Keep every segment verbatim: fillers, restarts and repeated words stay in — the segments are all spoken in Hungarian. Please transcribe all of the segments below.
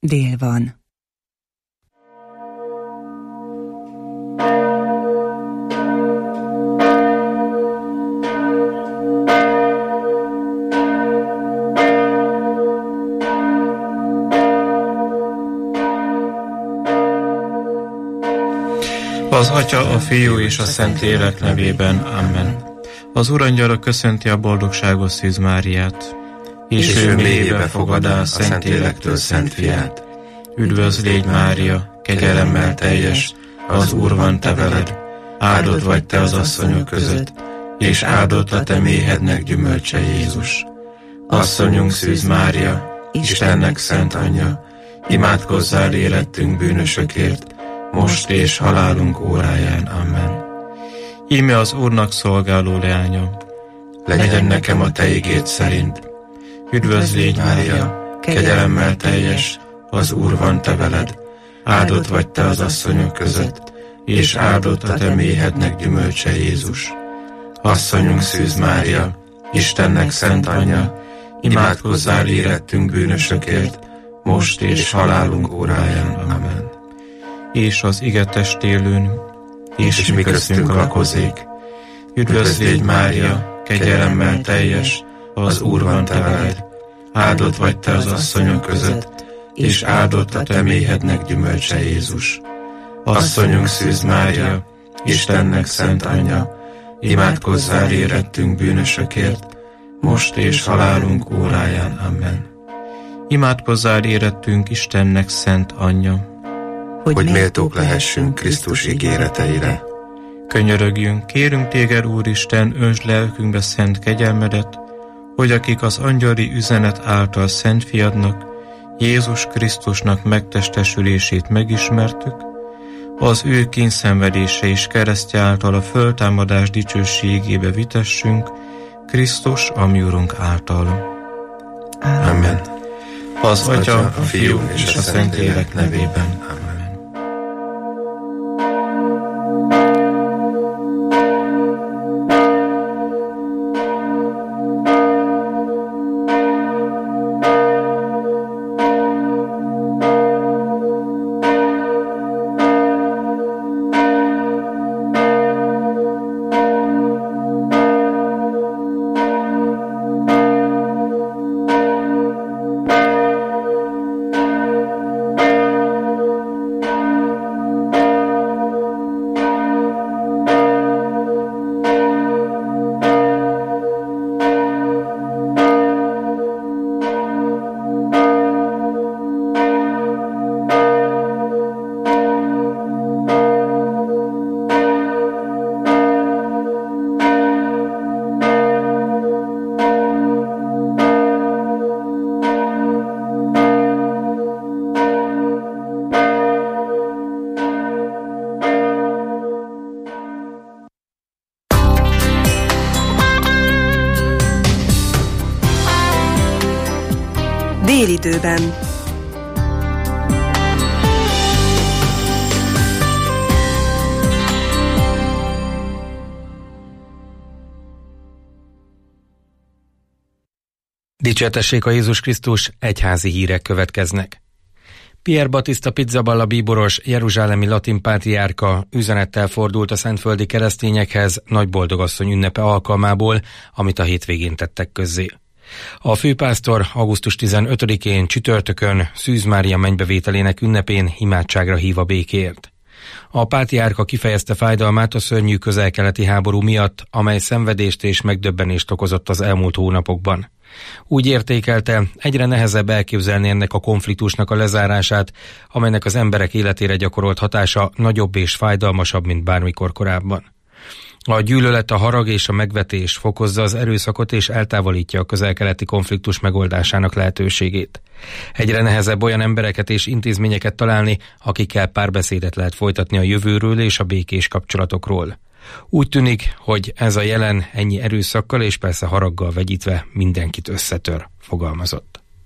dél van. Az Atya, a Fiú és a Szentlélek nevében. Amen. Az Urangyala köszönti a boldogságos Szűz Máriát, és, és ő mélyébe fogadá a Szentlélektől Szent Fiát. Üdvözl légy, Mária, kegyelemmel teljes, az Úr van te veled, áldott vagy te az asszonyok között, és áldott a te méhednek gyümölcse Jézus. Asszonyunk Szűz Mária, Istennek szent anyja, imádkozzál érettünk bűnösökért, most és halálunk óráján. Amen. Íme az Úrnak szolgáló leánya, legyen nekem a te igéd szerint. Üdvözl légy, Mária, kegyelemmel teljes, az Úr van te veled, áldott vagy te az asszonyok között, és áldott a te méhednek gyümölcse Jézus. Asszonyunk Szűz Mária, Istennek szent anyja, imádkozzál érettünk bűnösökért, most és halálunk óráján. Amen. És az ige testélőn, és, és mi köztünk lakozik. Üdvözl légy, Mária, kegyelemmel teljes, az Úr van te veled, áldott vagy te az asszonyok között, és áldott a te méhednek gyümölcse Jézus. Asszonyunk Szűz Mária, Istennek szent anyja, imádkozzál érettünk bűnösökért, most és halálunk óráján. Amen. Imádkozzál érettünk Istennek szent anyja, hogy, hogy méltók lehessünk Krisztus ígéreteire. Könyörögjünk, kérünk téged, Úristen, öntsd lelkünkbe szent kegyelmedet, hogy akik az angyali üzenet által Szent Fiadnak, Jézus Krisztusnak megtestesülését megismertük, az ő kényszenvedése és keresztje által a föltámadás dicsőségébe vitessünk, Krisztus, a mi Urunk által. Amen. Az Atya, a Fiú és a Szentlélek nevében. Amen. Délidőben. Dicsértessék a Jézus Krisztus, egyházi hírek következnek. Pier Battista Pizzaballa bíboros, jeruzsálemi latin pátriárka üzenettel fordult a szentföldi keresztényekhez Nagy Boldogasszony ünnepe alkalmából, amit a hétvégén tettek közzé. A főpásztor augusztus tizenötödikén csütörtökön Szűz Mária mennybevételének ünnepén imádságra hív a békéért. A pátriárka kifejezte fájdalmát a szörnyű közel-keleti háború miatt, amely szenvedést és megdöbbenést okozott az elmúlt hónapokban. Úgy értékelte, egyre nehezebb elképzelni ennek a konfliktusnak a lezárását, amelynek az emberek életére gyakorolt hatása nagyobb és fájdalmasabb, mint bármikor korábban. A gyűlölet, a harag és a megvetés fokozza az erőszakot és eltávolítja a közel-keleti konfliktus megoldásának lehetőségét. Egyre nehezebb olyan embereket és intézményeket találni, akikkel párbeszédet lehet folytatni a jövőről és a békés kapcsolatokról. Úgy tűnik, hogy ez a jelen ennyi erőszakkal és persze haraggal vegyítve mindenkit összetör, fogalmazott.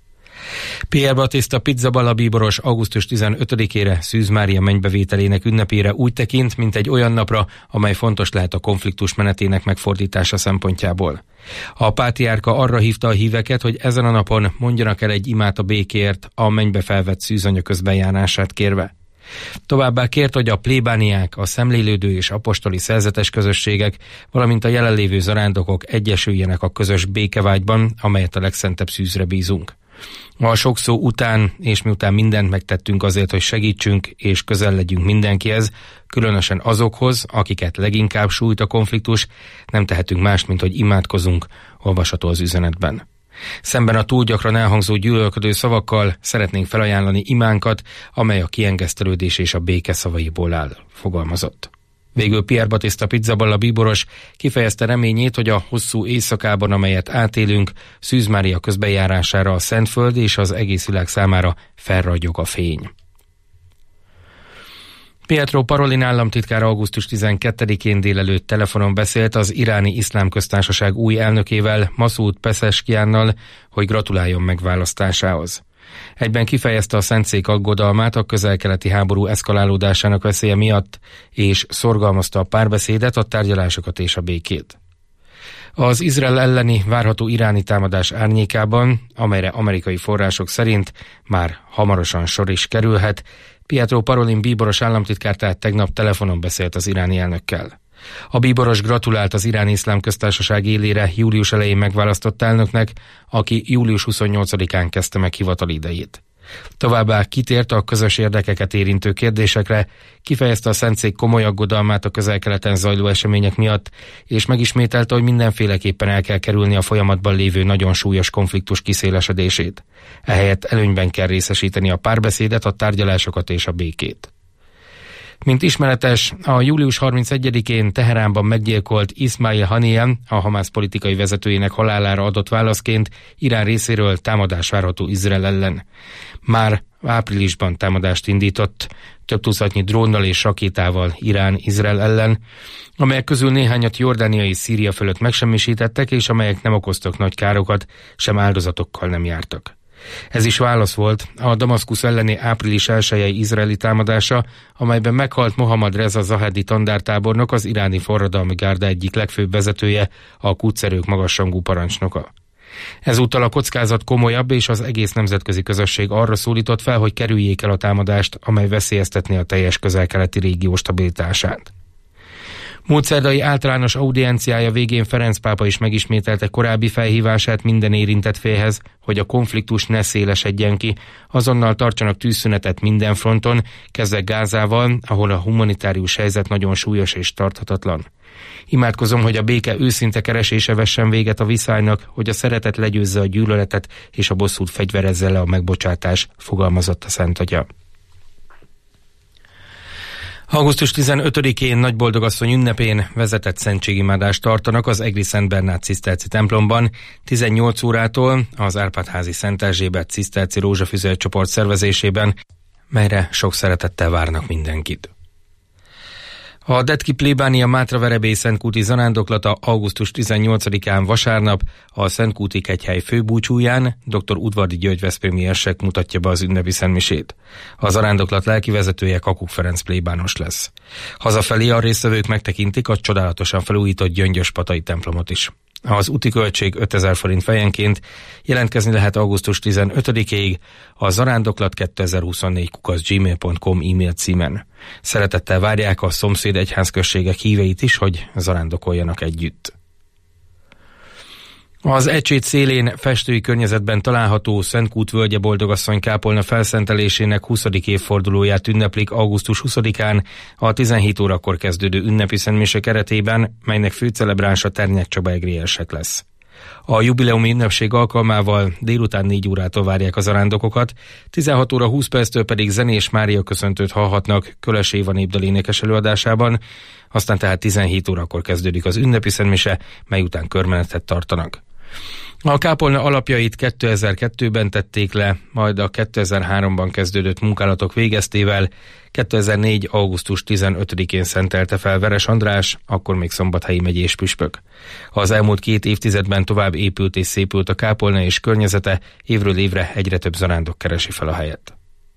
Pierre Batista Pizzaballa bíboros augusztus tizenötödikére Szűz Mária mennybevételének ünnepére úgy tekint, mint egy olyan napra, amely fontos lehet a konfliktus menetének megfordítása szempontjából. A pátriárka arra hívta a híveket, hogy ezen a napon mondjanak el egy imát a békért, a mennybe felvett szűzanya közbenjárását kérve. Továbbá kért, hogy a plébániák, a szemlélődő és apostoli szerzetes közösségek, valamint a jelenlévő zarándokok egyesüljenek a közös békevágyban, amelyet a legszentebb szűzre bízunk. A sok szó után, és miután mindent megtettünk azért, hogy segítsünk és közel legyünk mindenkihez, különösen azokhoz, akiket leginkább sújt a konfliktus, nem tehetünk mást, mint hogy imádkozunk, olvasható az üzenetben. Szemben a túl gyakran elhangzó gyűlölködő szavakkal szeretnénk felajánlani imánkat, amely a kiengesztelődés és a béke szavaiból áll, fogalmazott. Végül Pierre Batista Pizzaballa bíboros kifejezte reményét, hogy a hosszú éjszakában, amelyet átélünk, Szűz Mária közbenjárására a Szentföld és az egész világ számára felragyog a fény. Pietro Parolin államtitkár augusztus tizenkettedikén délelőtt telefonon beszélt az Iráni Iszlám Köztársaság új elnökével, Masoud Pezeshkiánnal, hogy gratuláljon megválasztásához. Egyben kifejezte a Szentszék aggodalmát a közel-keleti háború eszkalálódásának veszélye miatt, és szorgalmazta a párbeszédet, a tárgyalásokat és a békét. Az Izrael elleni várható iráni támadás árnyékában, amelyre amerikai források szerint már hamarosan sor is kerülhet, Pietro Parolin bíboros államtitkár tehát tegnap telefonon beszélt az iráni elnökkel. A bíboros gratulált az Iráni Iszlám Köztársaság élére július elején megválasztott elnöknek, aki július huszonnyolcadikán kezdte meg hivatali idejét. Továbbá kitért a közös érdekeket érintő kérdésekre, kifejezte a Szentszék komoly aggodalmát a közel-keleten zajló események miatt, és megismételte, hogy mindenféleképpen el kell kerülni a folyamatban lévő nagyon súlyos konfliktus kiszélesedését. Ehelyett előnyben kell részesíteni a párbeszédet, a tárgyalásokat és a békét. Mint ismeretes, a július harmincegyedikén Teheránban meggyilkolt Ismail Haniyeh, a Hamász politikai vezetőjének halálára adott válaszként Irán részéről támadás várható Izrael ellen. Már áprilisban támadást indított, több tucatnyi drónnal és rakétával Irán Izrael ellen, amelyek közül néhányat Jordánia és Szíria fölött megsemmisítettek, és amelyek nem okoztak nagy károkat, sem áldozatokkal nem jártak. Ez is válasz volt a Damaszkusz elleni április elsejei izraeli támadása, amelyben meghalt Mohammad Reza Zahedi tandártábornok, az iráni forradalmi gárda egyik legfőbb vezetője, a Quds-erők magasrangú parancsnoka. Ezúttal a kockázat komolyabb, és az egész nemzetközi közösség arra szólított fel, hogy kerüljék el a támadást, amely veszélyeztetné a teljes közel-keleti régió stabilitását. Múlt szerdai általános audienciája végén Ferenc pápa is megismételte korábbi felhívását minden érintett félhez, hogy a konfliktus ne szélesedjen ki, azonnal tartsanak tűzszünetet minden fronton, kezdve Gázával, ahol a humanitárius helyzet nagyon súlyos és tarthatatlan. Imádkozom, hogy a béke őszinte keresése vessen véget a viszálynak, hogy a szeretet legyőzze a gyűlöletet, és a bosszút fegyverezze le a megbocsátás, fogalmazott a Szent Atya. augusztus tizenötödikén Nagyboldogasszony ünnepén vezetett szentségimádást tartanak az egri Szent Bernát ciszterci templomban tizennyolc órától az Árpád-házi Szent Erzsébet ciszterci rózsafüzér csoport szervezésében, melyre sok szeretettel várnak mindenkit. A Detki plébánia Mátraverebély szentkúti zarándoklata augusztus tizennyolcadikán vasárnap a Szentkúti Kegyhely főbúcsúján dr. Udvardi György veszprémi érsek mutatja be az ünnepi szentmisét. A zarándoklat lelkivezetője Kakuk Ferenc plébános lesz. Hazafelé a résztvevők megtekintik a csodálatosan felújított Gyöngyöspatai templomot is. Az úti költség ötezer forint fejenként, jelentkezni lehet augusztus tizenötödikéig a zarándoklat kétezer-huszonnégy kukac gmail pont com e-mail címen. Szeretettel várják a szomszéd egyházközségek híveit is, hogy zarándokoljanak együtt. Az Ecsét szélén festői környezetben található Szentkút völgye Boldogasszony kápolna felszentelésének huszadik évfordulóját ünneplik augusztus huszadikán a tizenhét órakor kezdődő ünnepi szentmise keretében, melynek főcelebránsa Ternyek Csaba egri érsek lesz. A jubileumi ünnepség alkalmával délután négy órától várják a zarándokokat, tizenhat óra húsz perctől pedig Zenés Mária köszöntőt hallhatnak Köles Éva népdal énekes előadásában, aztán tehát tizenhét órakor kezdődik az ünnepi szentmise, mely után körmenetet tartanak. A kápolna alapjait kétezer-kettőben tették le, majd a kétezer-háromban kezdődött munkálatok végeztével kétezer-négy. augusztus tizenötödikén szentelte fel Veres András, akkor még szombathelyi megyés püspök. Az elmúlt két évtizedben tovább épült és szépült a kápolna és környezete, évről évre egyre több zarándok keresi fel a helyet.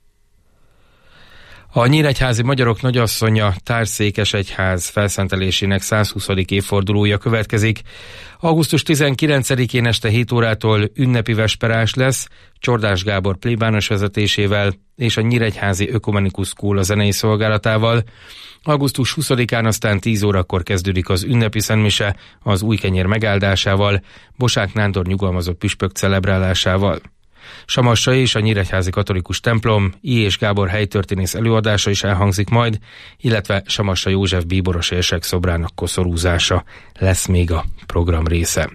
A nyíregyházi magyarok nagyasszonya Társzékesegyház felszentelésének százhuszadik évfordulója következik. augusztus tizenkilencedikén este hét órától ünnepi vesperás lesz, Csordás Gábor plébános vezetésével és a Nyíregyházi Ökumenikus School a zenei szolgálatával. augusztus huszadikán aztán tíz órakor kezdődik az ünnepi szentmise az Újkenyér megáldásával, Bosák Nándor nyugalmazott püspök celebrálásával. Samassai és a Nyíregyházi Katolikus Templom I. és Gábor helytörténész előadása is elhangzik majd, illetve Samassa József bíboros érsek szobrának koszorúzása lesz még a program része.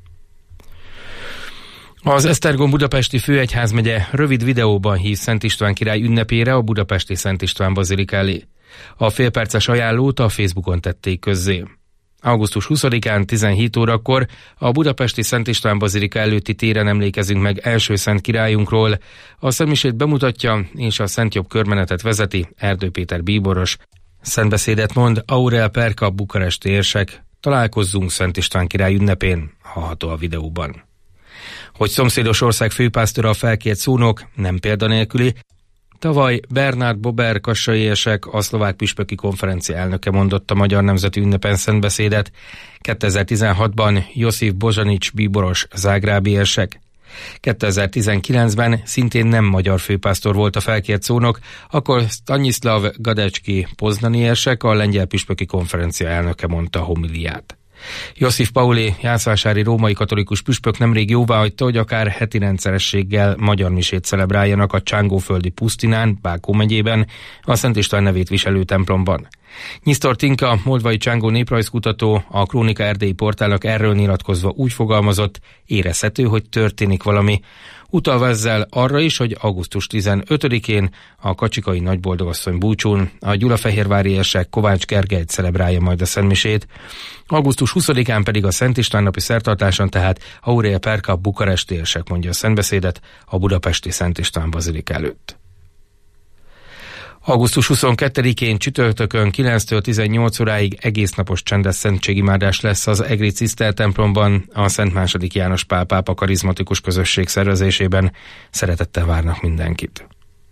Az Esztergom budapesti főegyházmegye rövid videóban hív Szent István király ünnepére a budapesti Szent István bazilika elé. A félperces ajánlót a Facebookon tették közzé. augusztus huszadikán tizenhét órakor a budapesti Szent István bazilika előtti téren emlékezünk meg első szent királyunkról. A szentmisét bemutatja és a Szent Jobb körmenetet vezeti Erdő Péter bíboros. Szentbeszédet mond Aurel Perka bukaresti érsek. Találkozzunk Szent István király ünnepén, hallható a videóban. Hogy szomszédos ország főpásztora a felkért szónok, nem példanélküli. Tavaly Bernard Bober kassai érsek, a szlovák püspöki konferencia elnöke mondott a Magyar Nemzeti Ünnepen szentbeszédet, kétezer-tizenhatban Josif Bozsanics bíboros zágrábi érsek. kétezer-tizenkilencben szintén nem magyar főpásztor volt a felkért szónok, akkor Stanislav Gadecki poznani érsek, a lengyel püspöki konferencia elnöke mondta a homiliát. Josif Pauli jászvásári római katolikus püspök nemrég jóváhagyta, hogy akár heti rendszerességgel magyar misét celebráljanak a Csángóföldi Pusztinán, Bákó megyében, a Szent István nevét viselő templomban. Nyisztor Tinka, moldvai Csángó néprajzkutató, a Krónika erdélyi portálnak erről nyilatkozva úgy fogalmazott, érezhető, hogy történik valami. Utalva ezzel arra is, hogy augusztus tizenötödikén a kacsikai nagyboldogasszony búcsún a gyulafehérvári érsek Kovács Gergely celebrálja majd a szentmisét. augusztus huszadikán pedig a Szent István napi szertartáson, tehát Aurel Perka bukaresti érsek mondja a szentbeszédet a budapesti Szent István bazilika előtt. augusztus huszonkettedikén csütörtökön kilenctől tizennyolc óráig egésznapos csendes szentségimádás lesz az egri Ciszter templomban, a Szent második János Pál pápa karizmatikus közösség szervezésében. Szeretettel várnak mindenkit.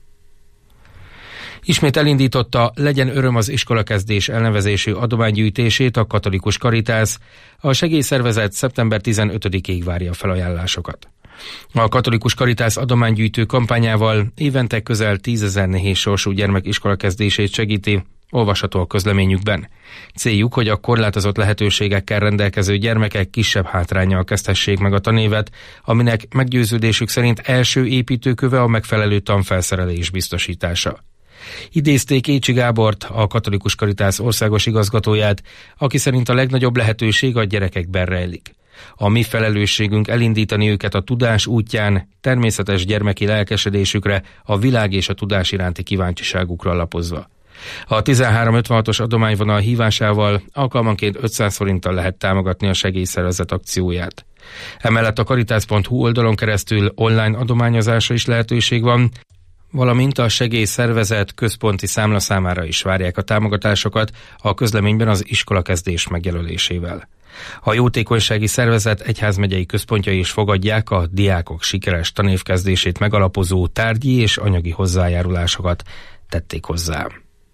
Ismét elindította Legyen öröm az iskolakezdés elnevezésű adománygyűjtését a Katolikus Karitász. A segélyszervezet szeptember tizenötödikéig várja a felajánlásokat. A Katolikus Karitász adománygyűjtő kampányával évente közel tízezer nehéz sorsú gyermek iskolakezdését segíti, olvasható a közleményükben. Céljuk, hogy a korlátozott lehetőségekkel rendelkező gyermekek kisebb hátránnyal kezdhessék meg a tanévet, aminek meggyőződésük szerint első építőköve a megfelelő tanfelszerelés biztosítása. Idézték Écsi Gábort, a Katolikus Karitász országos igazgatóját, aki szerint a legnagyobb lehetőség a gyerekekben rejlik. A mi felelősségünk elindítani őket a tudás útján, természetes gyermeki lelkesedésükre, a világ és a tudás iránti kíváncsiságukra alapozva. A tizenhárom ötvenhatos adományvonal hívásával alkalmanként ötszáz forinttal lehet támogatni a segélyszervezet akcióját. Emellett a karitász pont hu oldalon keresztül online adományozásra is lehetőség van, valamint a segélyszervezet központi számlaszámára is várják a támogatásokat, a közleményben az iskolakezdés megjelölésével. A jótékonysági szervezet egyházmegyei központjai is fogadják a diákok sikeres tanévkezdését megalapozó tárgyi és anyagi hozzájárulásokat, tették hozzá.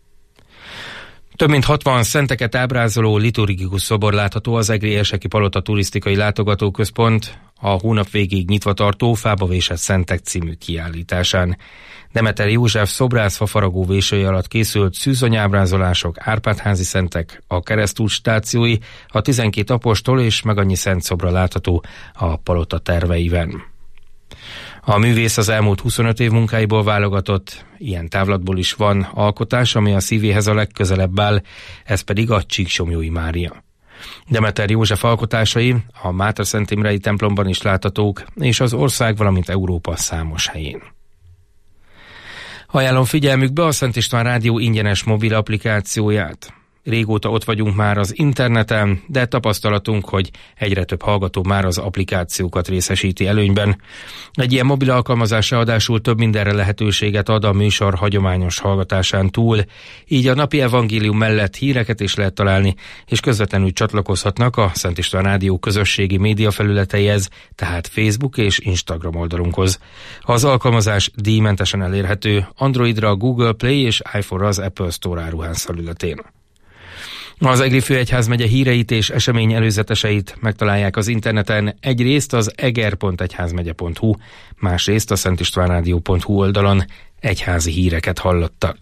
Több mint hatvan szenteket ábrázoló liturgikus szobor látható az egri Érseki Palota turisztikai látogatóközpont a hónap végéig nyitva tartó Fába vésett szentek című kiállításán. Demeter József szobrász fafaragó vésői alatt készült szűzanyábrázolások, Árpád-házi szentek, a keresztút stációi, a tizenkét apostol és meg annyi szent szobra látható a palota terveiben. A művész az elmúlt huszonöt év munkáiból válogatott, ilyen távlatból is van alkotás, ami a szívéhez a legközelebb áll, ez pedig a Csíksomlyói Mária. Demeter József alkotásai a Mátra Szent Imrei templomban is láthatók, és az ország, valamint Európa számos helyén. Ajánlom figyelmükbe a Szent István Rádió ingyenes mobil applikációját. Régóta ott vagyunk már az interneten, de tapasztalatunk, hogy egyre több hallgató már az applikációkat részesíti előnyben. Egy ilyen mobil alkalmazás ráadásul több mindenre lehetőséget ad a műsor hagyományos hallgatásán túl, így a napi evangélium mellett híreket is lehet találni, és közvetlenül csatlakozhatnak a Szent István Rádió közösségi média felületeihez, tehát Facebook és Instagram oldalunkhoz. Az alkalmazás díjmentesen elérhető Androidra a Google Play és iPhone-ra az Apple Store áruház felületén. Az Egri főegyházmegye híreit és esemény előzeteseit megtalálják az interneten, egyrészt az eger pont egyházmegye pont hu, másrészt a szentistvánrádió pont hu oldalon. Egyházi híreket hallottak.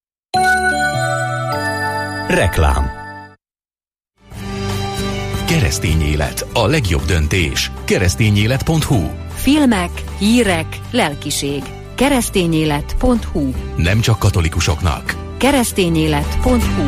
Reklám. Keresztény élet, a legjobb döntés. keresztényélet pont hu. Filmek, hírek, lelkiség. keresztényélet pont hu. Nem csak katolikusoknak. keresztényélet pont hu.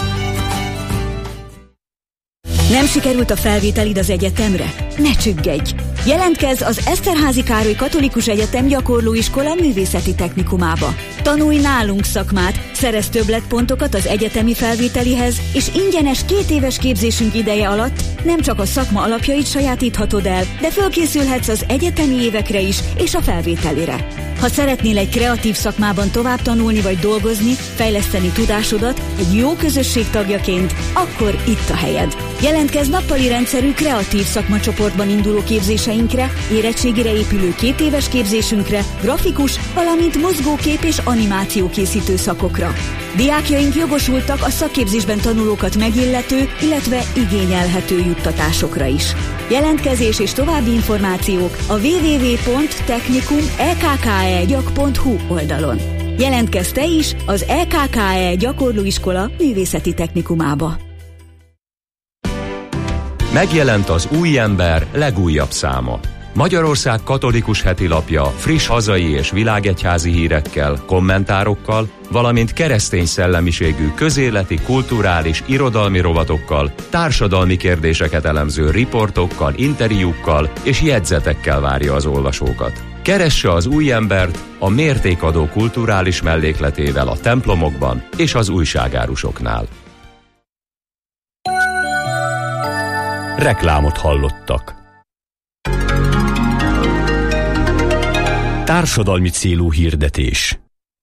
Nem sikerült a felvételid az egyetemre? Ne csüggedj! Jelentkezz az Eszterházy Károly Katolikus Egyetem Gyakorlóiskola Művészeti Technikumába. Tanulj nálunk szakmát, szerezz többletpontokat az egyetemi felvételihez, és ingyenes két éves képzésünk ideje alatt nem csak a szakma alapjait sajátíthatod el, de fölkészülhetsz az egyetemi évekre is és a felvételire. Ha szeretnél egy kreatív szakmában tovább tanulni vagy dolgozni, fejleszteni tudásodat egy jó közösség tagjaként, akkor itt a helyed. Jelentkezz nappali rendszerű kreatív szakmacsoportban induló képzéseinkre, érettségire épülő két éves képzésünkre, grafikus, valamint mozgókép és animáció készítő szakokra. Diákjaink jogosultak a szakképzésben tanulókat megillető, illetve igényelhető juttatásokra is. Jelentkezés és további információk a double-u double-u double-u pont technikum e k k e gyak pont hu oldalon. Jelentkezz te is az e k k e Gyakorlóiskola Művészeti Technikumába. Megjelent az Új Ember legújabb száma. Magyarország katolikus hetilapja friss hazai és világegyházi hírekkel, kommentárokkal, valamint keresztény szellemiségű közéleti, kulturális, irodalmi rovatokkal, társadalmi kérdéseket elemző riportokkal, interjúkkal és jegyzetekkel várja az olvasókat. Keresse az Új Embert a mértékadó kulturális mellékletével a templomokban és az újságárusoknál. Reklámot hallottak. Társadalmi célú hirdetés.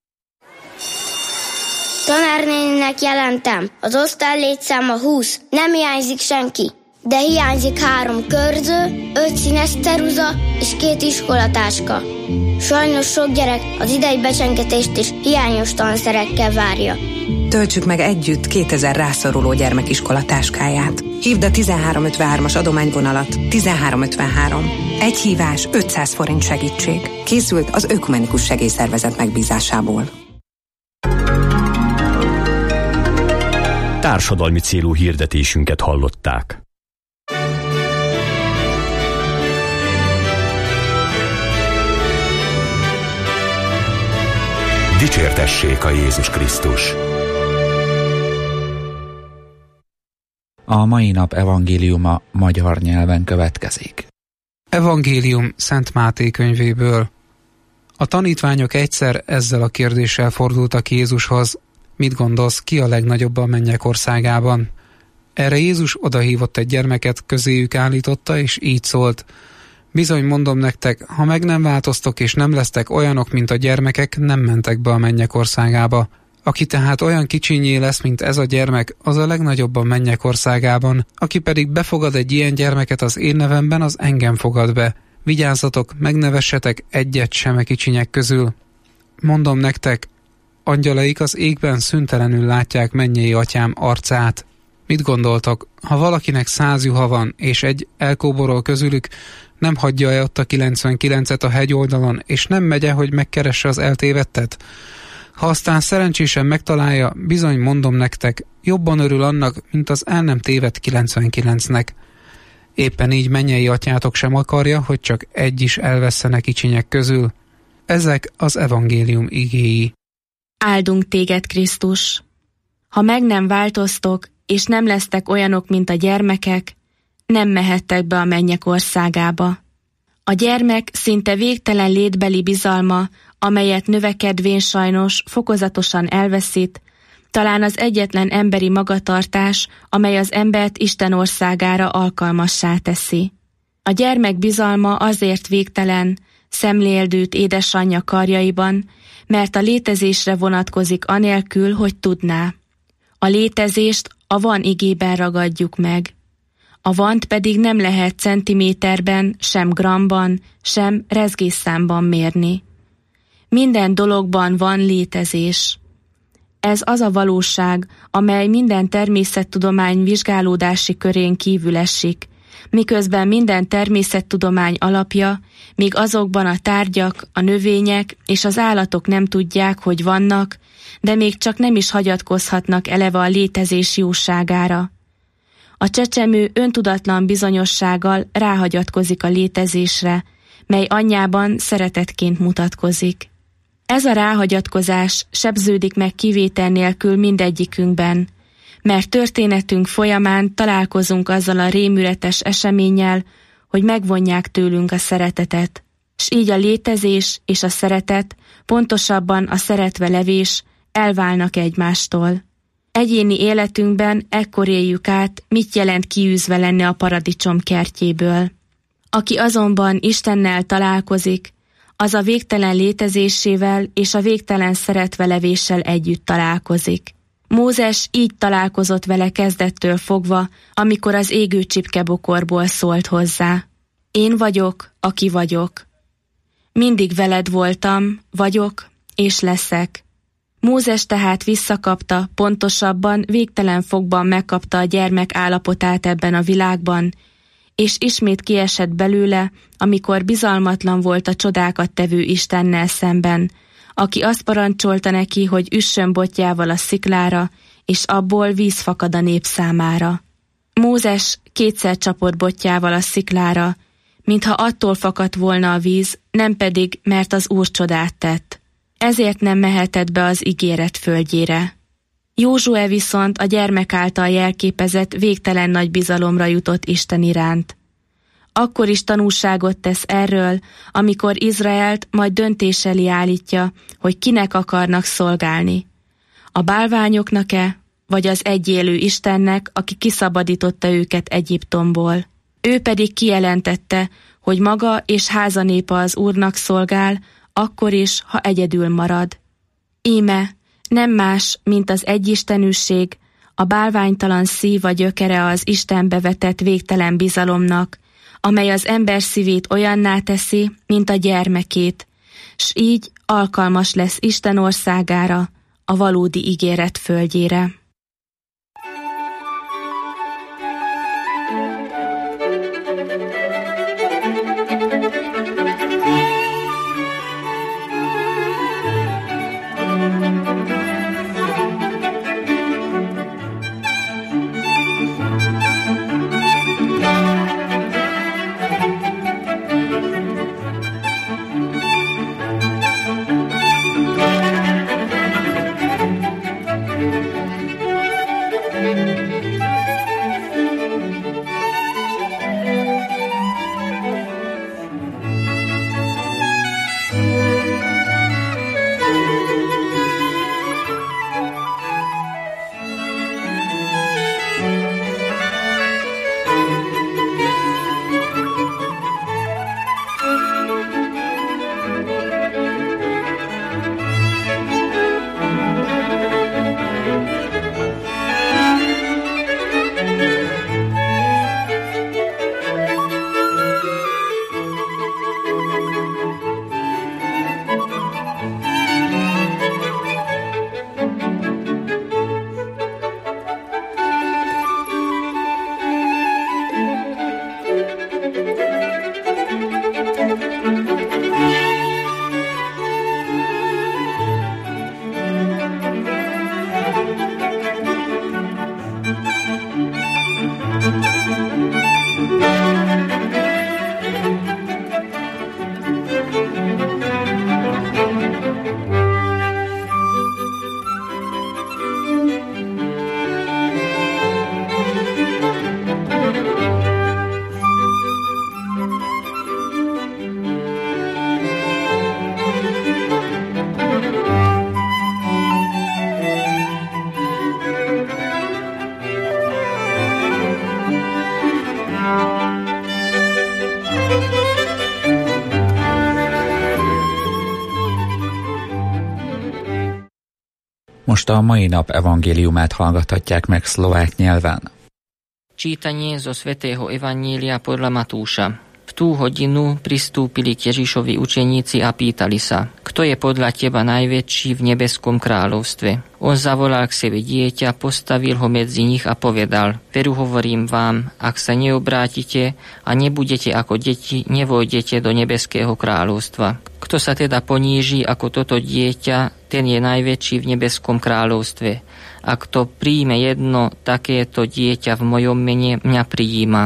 Tanárnéninek jelentem, az osztály létszáma húsz, nem hiányzik senki, de hiányzik három körző, öt színes ceruza és két iskolatáska. Sajnos sok gyerek az idei becsengetést is hiányos tanszerekkel várja. Töltsük meg együtt kétezer rászoruló gyermekiskola táskáját. Hívd a tizenhárom ötvenhármas adományvonalat. tizenhárom ötvenhárom. Egy hívás, ötszáz forint segítség. Készült az Ökumenikus Segélyszervezet megbízásából. Társadalmi célú hirdetésünket hallották. Dicsértessék a Jézus Krisztus! A mai nap evangéliuma magyar nyelven következik. Evangélium Szent Máté könyvéből. A tanítványok egyszer ezzel a kérdéssel fordultak Jézushoz: mit gondolsz, ki a legnagyobb a mennyek országában? Erre Jézus odahívott egy gyermeket, közéjük állította, és így szólt: bizony mondom nektek, ha meg nem változtok és nem lesztek olyanok, mint a gyermekek, nem mentek be a mennyek országába. Aki tehát olyan kicsinyé lesz, mint ez a gyermek, az a legnagyobb a mennyek országában. Aki pedig befogad egy ilyen gyermeket az én nevemben, az engem fogad be. Vigyázzatok, megnevessetek egyet sem a kicsinyek közül. Mondom nektek, angyalaik az égben szüntelenül látják mennyei atyám arcát. Mit gondoltok, ha valakinek száz juha van, és egy elkóborol közülük, nem hagyja-e ott a kilencvenkilencet a hegyoldalon, és nem megye, hogy megkeresse az eltévedtet? Ha aztán szerencsésen megtalálja, bizony mondom nektek, jobban örül annak, mint az el nem tévedt kilencvenkilencnek. Éppen így mennyei atyátok sem akarja, hogy csak egy is elvesszenek kicsinyek közül. Ezek az evangélium igéi. Áldunk téged, Krisztus! Ha meg nem változtok, és nem lesztek olyanok, mint a gyermekek, nem mehettek be a mennyek országába. A gyermek szinte végtelen létbeli bizalma, amelyet növekedvén sajnos fokozatosan elveszít, Talán az egyetlen emberi magatartás, amely az embert Isten országára alkalmassá teszi. A gyermek bizalma azért végtelen, szemléldült édesanyja karjaiban, mert a létezésre vonatkozik anélkül, hogy tudná. A létezést a van igében ragadjuk meg. A vant pedig nem lehet centiméterben, sem gramban, sem rezgésszámban mérni. Minden dologban van létezés. Ez az a valóság, amely minden természettudomány vizsgálódási körén kívül esik, miközben minden természettudomány alapja, míg azokban a tárgyak, a növények és az állatok nem tudják, hogy vannak, de még csak nem is hagyatkozhatnak eleve a létezés jóságára. A csecsemő öntudatlan bizonyossággal ráhagyatkozik a létezésre, mely anyjában szeretetként mutatkozik. Ez a ráhagyatkozás sebződik meg kivétel nélkül mindegyikünkben, mert történetünk folyamán találkozunk azzal a rémületes eseménnyel, hogy megvonják tőlünk a szeretetet, s így a létezés és a szeretet, pontosabban a szeretve levés elválnak egymástól. Egyéni életünkben ekkor éljük át, mit jelent kiűzve lenni a paradicsom kertjéből. Aki azonban Istennel találkozik, az a végtelen létezésével és a végtelen szeretve levéssel együtt találkozik. Mózes így találkozott vele kezdettől fogva, amikor az égő csipkebokorból szólt hozzá. Én vagyok, aki vagyok. Mindig veled voltam, vagyok, és leszek. Mózes tehát visszakapta, pontosabban végtelen fogban megkapta a gyermek állapotát ebben a világban, és ismét kiesett belőle, amikor bizalmatlan volt a csodákat tevő Istennel szemben, aki azt parancsolta neki, hogy üssön botjával a sziklára, és abból víz fakad a nép számára. Mózes kétszer csapott botjával a sziklára, mintha attól fakadt volna a víz, nem pedig, mert az Úr csodát tett. Ezért nem mehetett be az ígéret földjére. Józsué viszont a gyermek által jelképezett végtelen nagy bizalomra jutott Isten iránt. Akkor is tanúságot tesz erről, amikor Izraelt majd döntés elé állítja, hogy kinek akarnak szolgálni. A bálványoknak-e, vagy az egyélő Istennek, aki kiszabadította őket Egyiptomból. Ő pedig kijelentette, hogy maga és házanépe az Úrnak szolgál, akkor is, ha egyedül marad. Íme, nem más, mint az egyistenűség, a bálványtalan szív a gyökere az Istenbe vetett végtelen bizalomnak, amely az ember szívét olyanná teszi, mint a gyermekét, s így alkalmas lesz Isten országára, a valódi ígéret földjére. Most a mai nap evangéliumát hallgathatják meg szlovák nyelven. Čítanie zo svätého Evanjelia podľa Matúša. V tú hodinu pristúpili k Ježišovi učeníci a pýtali sa, kto je podľa teba najväčší v nebeskom kráľovstve. On zavolal k sebe dieťa, postavil ho medzi nich a povedal, veru hovorím vám, ak sa neobrátite a nebudete ako deti, nevojdete do nebeského kráľovstva. Kto sa teda poníži ako toto dieťa, ten je najväčší v nebeskom kráľovstve. A kto príjme jedno takéto dieťa v mojom mene, mňa prijíma.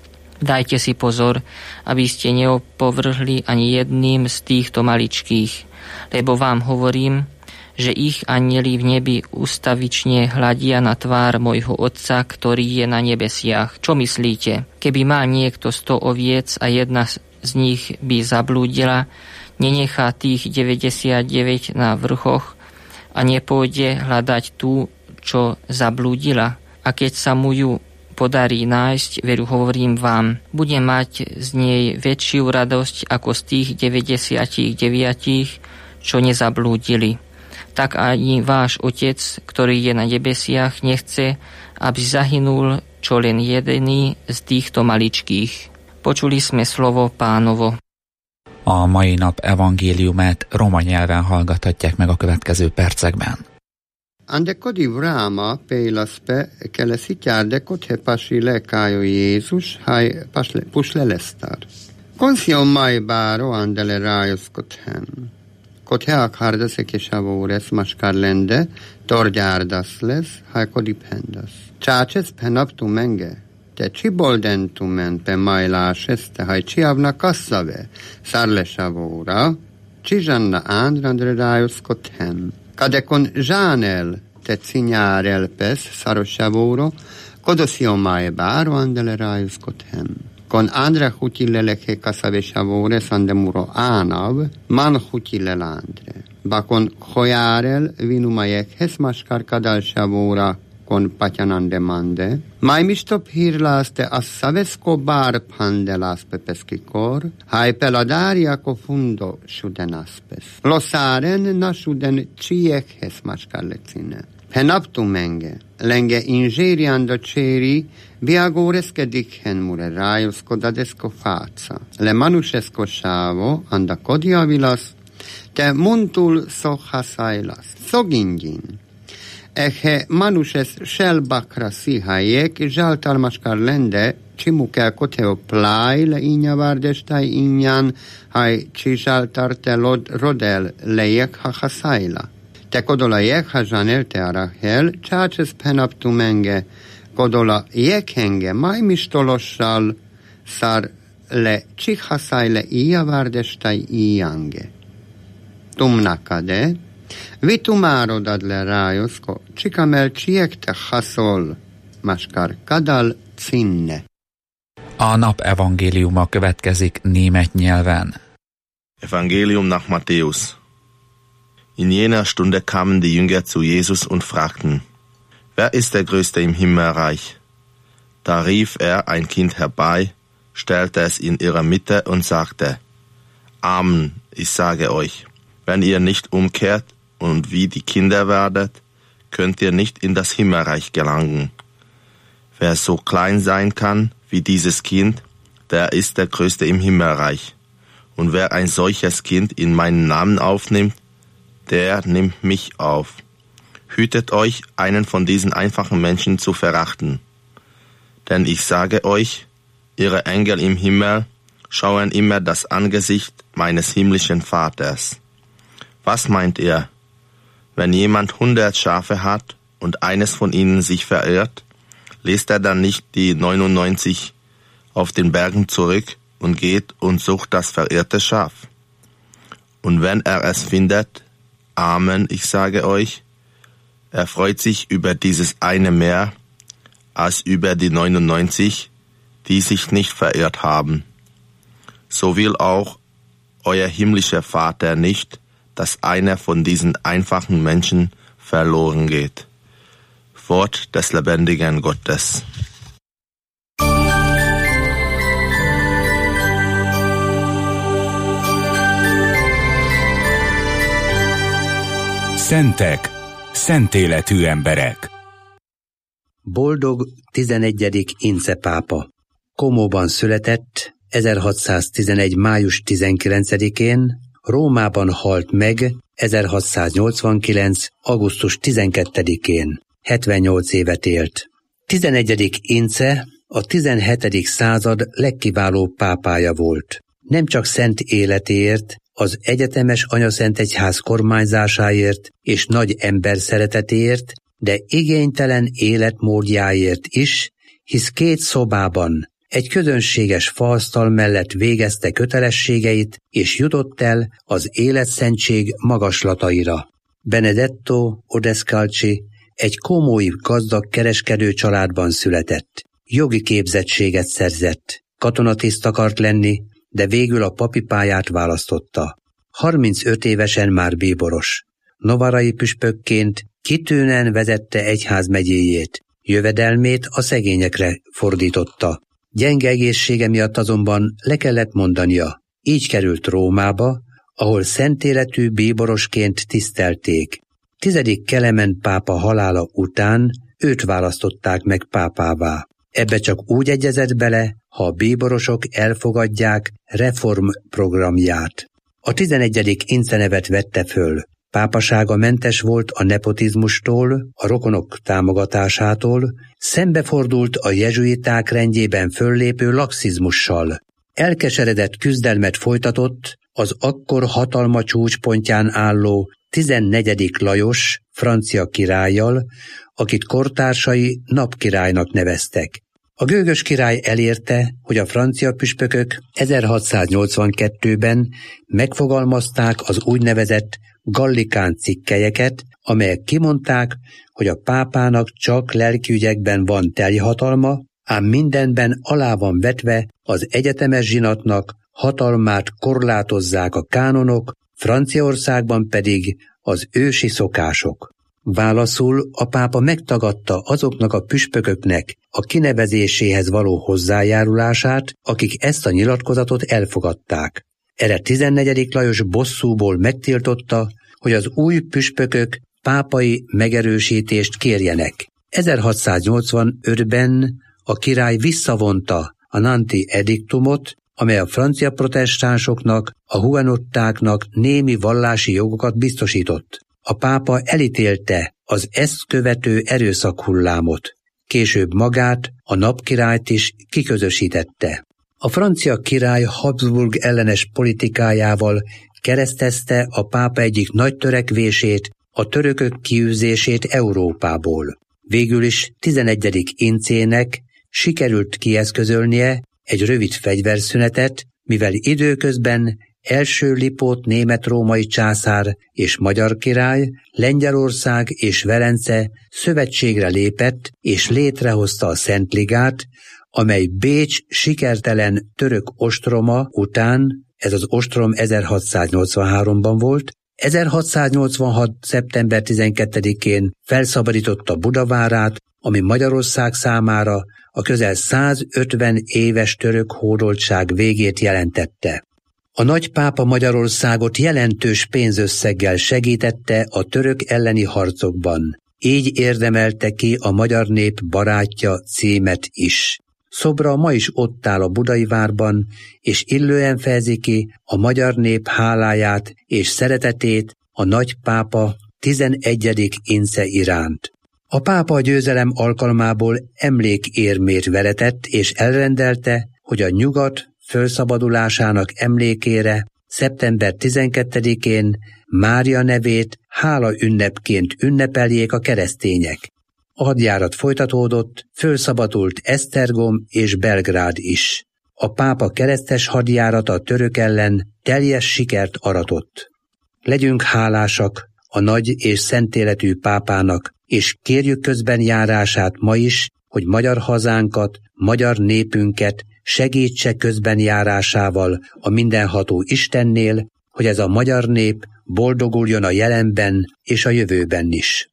Dajte si pozor, aby ste neopovrhli ani jedným z týchto maličkých, lebo vám hovorím, že ich anjeli v nebi ustavične hľadia na tvár môjho Otca, ktorý je na nebesiach. Čo myslíte? Keby mal niekto sto oviec a jedna z nich by zablúdila, nenechá tých deväťdesiatdeväť na vrchoch a nepôjde hľadať tú, čo zablúdila? A keď sa mu ju podarí nájsť, veru hovorím vám, bude mať z nej väčšiu radosť ako z tých deväťdesiatdeväť, čo nezablúdili. Tak ani váš Otec, ktorý je na nebesiach, nechce, aby zahynul čo len jedený z týchto maličkých. Počuli sme slovo Pánovo. A mai nap evangéliumát roma nyelven hallgathatják meg a következő percekben. Andekodi vrama peilaspe kelesityárde kothe pasi lekájo Jézus, haj pusle lestar. Konsion mai báro andele rájos kothem. Kothe akardas ekesavores maskar lende, torgyárdas lesz, haj kodi pendas. Csácses penaptu menge, te csiboldentumen pe majláseste, haj csiavna kasszave, szarlesavóra, csizsanna ándrandre rájos kothem. Kadekon žánel te cinyárel pes szarosavóra, kodoszion máje báro andele rájus kothem. Kon andre hutille leke kaszavesavóre sandemuro ánav, man hutille lándre. Bakon hojárel vinumajekhez maskar kadalsavóra, kon patyanan demande. Majmistop hirláste a szavesko bár pandelász pepeszkikor, haj peladáriako fundo sudenászpes. Loszáren na suden csiekhez maskar lecine. Penaptu menge, lenge ingérianda cséri, biagoreske dikhen mure rájusko dadesko fáca. Le manusesko sávo, anda kodiavilas, te muntul sohasailas, szogingin. Ehe manuses selbakra szihajek, zsaltalmaskar lende, csimukel koteo pláj le ínyavardestáj ínyan, haj csizsaltarte rodel lejek ha haszájla. Te kodola jek ha zsanel te arahel, csácses penaptu menge, kodola jekhenge majmistolossal, szar le csihhaszáj le íjavardestáj íjange. Tumnakade, vitumárodad le rájoszko, csikamel csiekte haszol, maskar kadal cinne. A nap evangéliuma következik német nyelven. Evangelium nach Matthäus. In jener Stunde kamen die Jünger zu Jesus und fragten, wer ist der Größte im Himmelreich? Da rief er ein Kind herbei, stellte es in ihrer Mitte und sagte, Amen, ich sage euch, wenn ihr nicht umkehrt und wie die Kinder werdet, könnt ihr nicht in das Himmelreich gelangen. Wer so klein sein kann wie dieses Kind, der ist der Größte im Himmelreich. Und wer ein solches Kind in meinen Namen aufnimmt, der nimmt mich auf. Hütet euch, einen von diesen einfachen Menschen zu verachten. Denn ich sage euch, ihre Engel im Himmel schauen immer das Angesicht meines himmlischen Vaters. Was meint ihr? Wenn jemand hundert Schafe hat und eines von ihnen sich verirrt, lässt er dann nicht die neunundneunzig auf den Bergen zurück und geht und sucht das verirrte Schaf? Und wenn er es findet, Amen, ich sage euch, er freut sich über dieses eine mehr, als über die neunundneunzig, die sich nicht verirrt haben. So will auch euer himmlischer Vater nicht, dass einer von diesen einfachen Menschen verloren geht. Wort des lebendigen Gottes. Szentek. Szentéletű emberek. Boldog tizenegyedik Ince pápa. Komóban született ezerhatszáztizenegy. május tizenkilencedikén, Rómában halt meg ezerhatszáznyolcvankilenc. augusztus tizenkettedikén. hetvennyolc évet élt. tizenegyedik Ince a tizenhetedik század legkiválóbb pápája volt. Nem csak szent életéért, az egyetemes anyaszentegyház kormányzásáért és nagy ember szeretetéért, de igénytelen életmódjáért is, hisz két szobában, egy közönséges faasztal mellett végezte kötelességeit, és jutott el az életszentség magaslataira. Benedetto Odescalchi egy komói gazdag kereskedő családban született. Jogi képzettséget szerzett, katonatiszt akart lenni, de végül a papi pályát választotta. harmincöt évesen már bíboros. Novarai püspökként kitűnően vezette egyházmegyéjét, jövedelmét a szegényekre fordította. Gyenge egészsége miatt azonban le kellett mondania, így került Rómába, ahol szentéletű bíborosként tisztelték. Tizedik Kelemen pápa halála után őt választották meg pápává. Ebbe csak úgy egyezett bele, ha a bíborosok elfogadják reformprogramját. A tizenegyedik Ince nevet vette föl. Pápasága mentes volt a nepotizmustól, a rokonok támogatásától, szembefordult a jezsuiták rendjében föllépő laxizmussal. Elkeseredett küzdelmet folytatott az akkor hatalma csúcspontján álló tizennegyedik Lajos francia királlyal, akit kortársai napkirálynak neveztek. A gőgös király elérte, hogy a francia püspökök ezerhatszáznyolcvankettőben megfogalmazták az úgynevezett gallikán cikkelyeket, amelyek kimondták, hogy a pápának csak lelkiügyekben van teljhatalma, ám mindenben alá van vetve az egyetemes zsinatnak, hatalmát korlátozzák a kánonok, Franciaországban pedig az ősi szokások. Válaszul a pápa megtagadta azoknak a püspököknek a kinevezéséhez való hozzájárulását, akik ezt a nyilatkozatot elfogadták. Erre tizennegyedik Lajos bosszúból megtiltotta, hogy az új püspökök pápai megerősítést kérjenek. ezerhatszáznyolcvanötben a király visszavonta a Nanti ediktumot, amely a francia protestánsoknak, a hugenottáknak némi vallási jogokat biztosított. A pápa elítélte az ezt követő erőszakhullámot. Később magát, a napkirályt is kiközösítette. A francia király Habsburg ellenes politikájával keresztezte a pápa egyik nagy törekvését, a törökök kiűzését Európából. Végül is tizenegyedik Incének sikerült kieszközölnie egy rövid fegyverszünetet, mivel időközben első Lipót német-római császár és magyar király, Lengyelország és Velence szövetségre lépett és létrehozta a Szentligát, amely Bécs sikertelen török ostroma után, ez az ostrom ezerhatszáznyolcvanháromban volt, ezerhatszáznyolcvanhat. szeptember tizenkettedikén felszabadította Budavárát, ami Magyarország számára a közel százötven éves török hódoltság végét jelentette. A nagypápa Magyarországot jelentős pénzösszeggel segítette a török elleni harcokban. Így érdemelte ki a magyar nép barátja címet is. Szobra ma is ott áll a Budai várban, és illően fejezi ki a magyar nép háláját és szeretetét a nagypápa tizenegyedik Ince iránt. A pápa a győzelem alkalmából emlékérmét veretett és elrendelte, hogy a nyugat fölszabadulásának emlékére szeptember tizenkettedikén Mária nevét hála ünnepként ünnepeljék a keresztények. A hadjárat folytatódott, fölszabadult Esztergom és Belgrád is. A pápa keresztes hadjárata a török ellen teljes sikert aratott. Legyünk hálásak a nagy és szentéletű pápának, és kérjük közben járását ma is, hogy magyar hazánkat, magyar népünket segítse közben járásával a mindenható Istennél, hogy ez a magyar nép boldoguljon a jelenben és a jövőben is.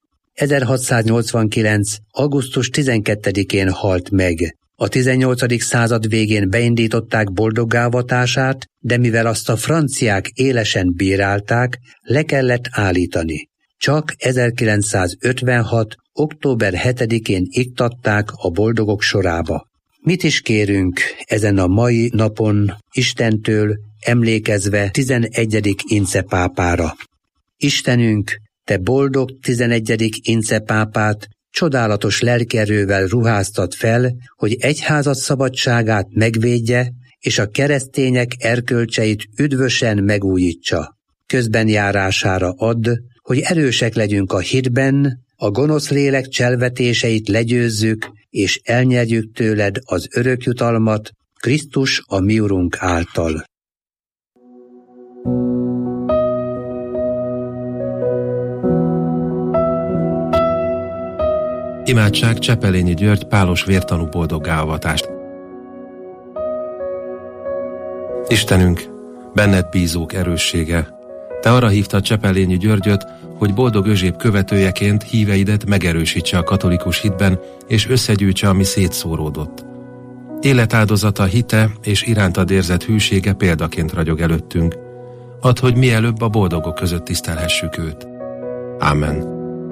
ezerhatszáznyolcvankilenc. augusztus tizenkettedikén halt meg. A tizennyolcadik század végén beindították boldoggá avatását, de mivel azt a franciák élesen bírálták, le kellett állítani. Csak ezerkilencszázötvenhat. október hetedikén iktatták a boldogok sorába. Mit is kérünk ezen a mai napon Istentől, emlékezve tizenegyedik Ince pápára? Istenünk, te boldog tizenegyedik Ince pápát csodálatos lelkerővel ruháztat fel, hogy egyházad szabadságát megvédje, és a keresztények erkölcseit üdvösen megújítsa. Közbenjárására add, hogy erősek legyünk a hitben, a gonosz lélek cselvetéseit legyőzzük, és elnyerjük tőled az örök jutalmat, Krisztus a mi Urunk által. Imádság Csepelényi György pálos vértanú boldoggá-avatást. Istenünk, benned bízók erőssége, te arra hívtad Csepelényi Györgyöt, hogy boldog Özséb követőjeként híveidet megerősítse a katolikus hitben, és összegyűjtse, ami szétszóródott. Életáldozata, hite és irántad érzett hűsége példaként ragyog előttünk. Add, hogy mielőbb a boldogok között tisztelhessük őt. Ámen.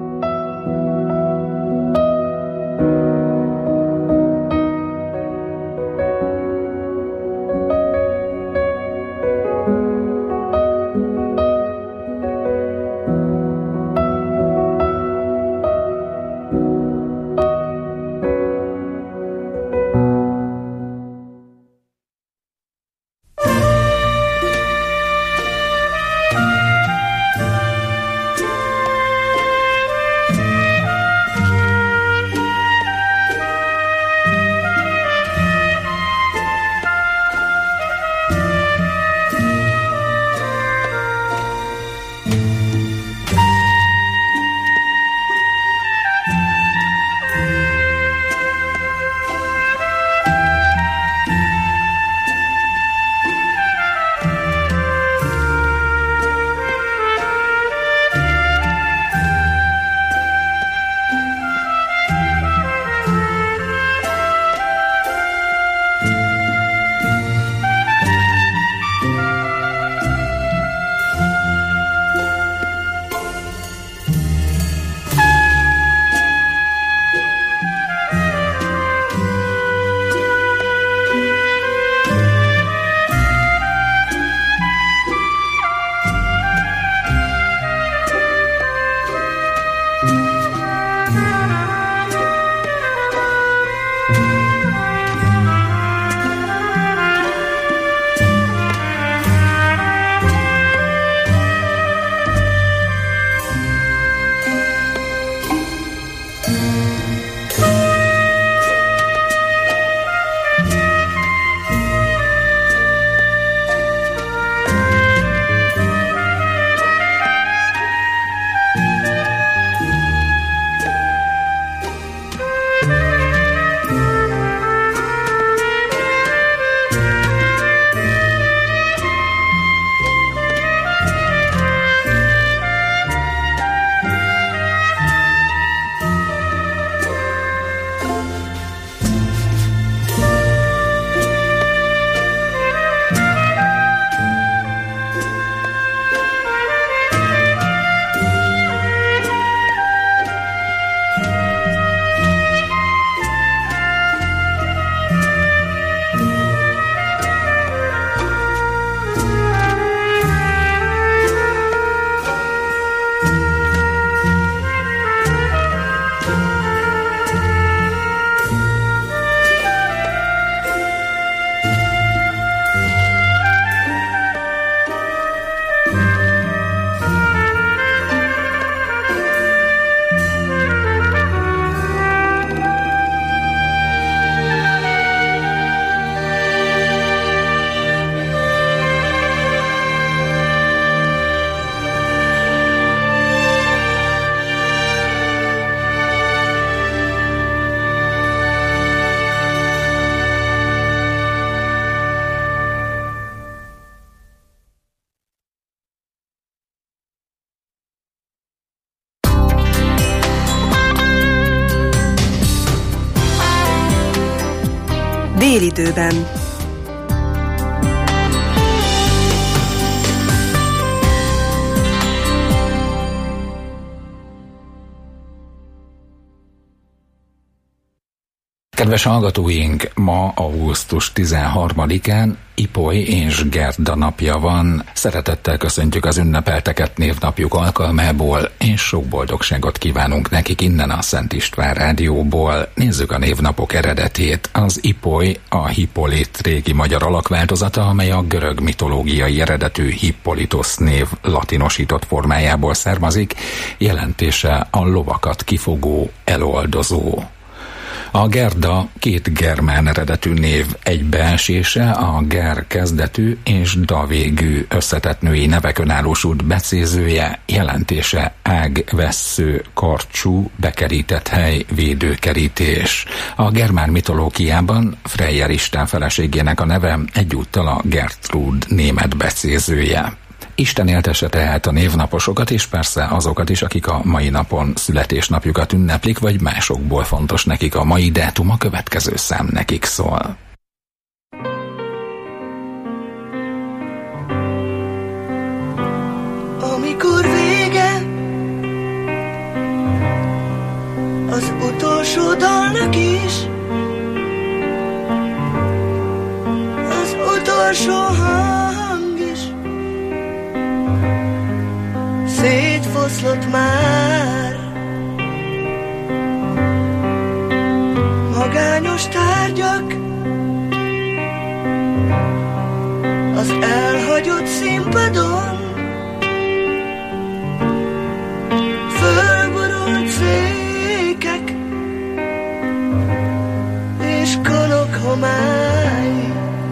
Délidőben. Kedves hallgatóink, ma augusztus tizenharmadikán Ipoly és Gerda napja van. Szeretettel köszöntjük az ünnepelteket névnapjuk alkalmából, és sok boldogságot kívánunk nekik innen a Szent István Rádióból. Nézzük a névnapok eredetét. Az Ipoly a Hippolit régi magyar alakváltozata, amely a görög mitológiai eredetű Hippolytos név latinosított formájából származik, jelentése a lovakat kifogó, eloldozó. A Gerda két germán eredetű név egybeesése, a ger kezdetű és da végű összetett női nevek önállósult becézője, jelentése ág, vessző, karcsú, bekerített hely, védőkerítés. A germán mitológiában Freyr isten feleségének a neve egyúttal a Gertrud német becézője. Isten éltesse tehát a névnaposokat, és persze azokat is, akik a mai napon születésnapjukat ünneplik, vagy másokból fontos nekik a mai dátum, a következő szám nekik szól. Amikor vége az utolsó dalnak is, az utolsó hang is szétfoszlott már, magányos tárgyak az elhagyott színpadon, fölborult székek és konok homály,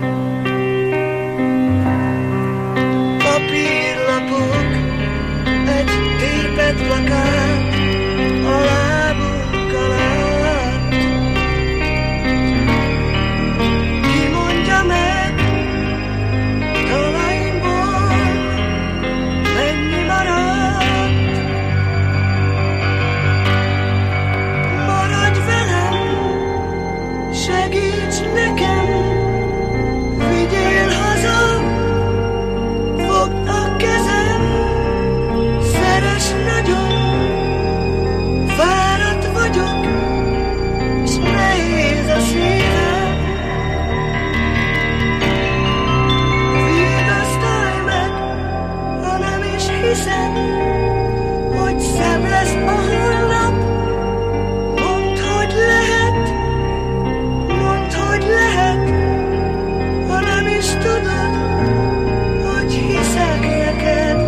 papírlapok, egy tépet plakát a lábunk alatt. Ki mondja meg talainkból mennyi maradt? Maradj velem, segíts nekem, vigyél haza, fogd a kezem, szeres nagyon, fáradt vagyok, s nehéz a szívem. Vigasztalj meg, ha nem is hiszem, hogy szebb lesz a holnap. Mondd, hogy lehet, mondd, hogy lehet, ha nem is tudod, hogy hiszek neked.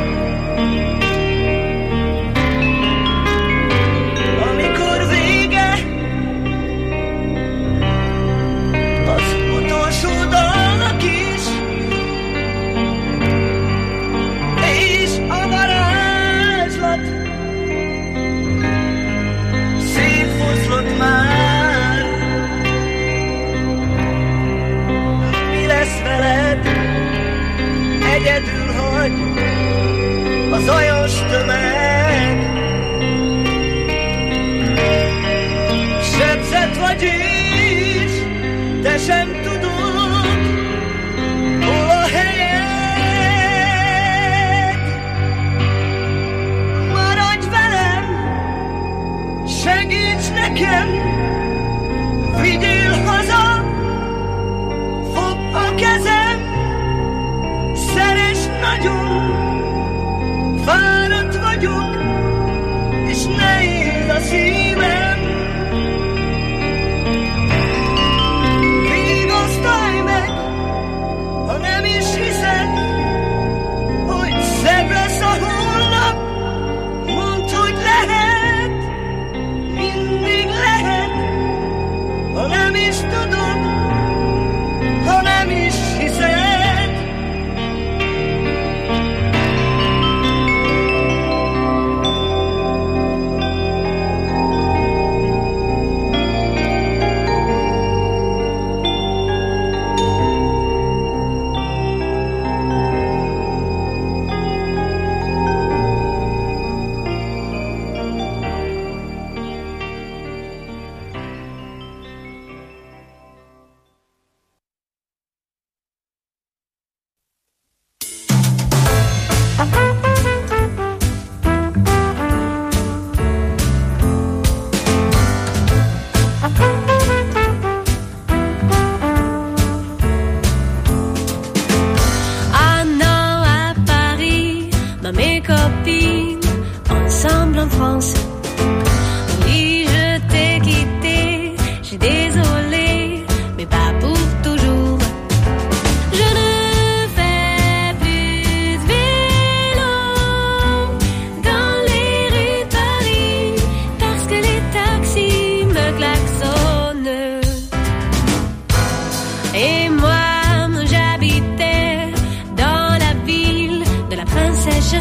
Amikor vége az utolsó dalnak is, és a varázslat szétfoszlott már, mi lesz veled? Egyedül hagy a zajos tömeg. Sebzett vagy is, de sem tudod, hol a helyed. Maradj velem, segíts nekem, vigyél haza, fogd a kezem, szeres nagyon, fáradt vagyok, és nehéz a szívem. Vigasztalj